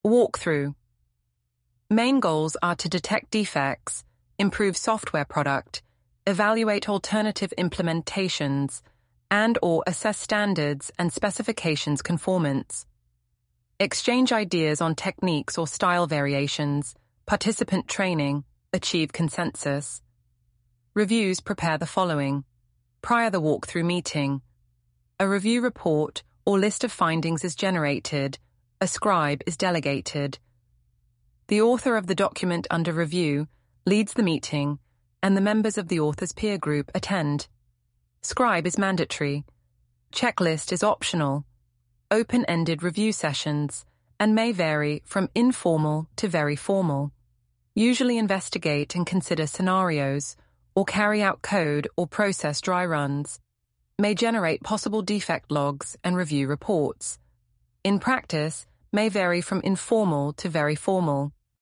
Walkthrough. Main goals are to detect defects, improve software product, evaluate alternative implementations, and/or assess standards and specifications conformance. Exchange ideas on techniques or style variations, participant training, achieve consensus. Reviews prepare the following. Prior the walkthrough meeting, a review report or list of findings is generated, a scribe is delegated. The author of the document under review leads the meeting, and the members of the author's peer group attend. Scribe is mandatory. Checklist is optional. Open-ended review sessions, and may vary from informal to very formal. Usually investigate and consider scenarios, or carry out code or process dry runs. May generate possible defect logs and review reports. In practice, may vary from informal to very formal.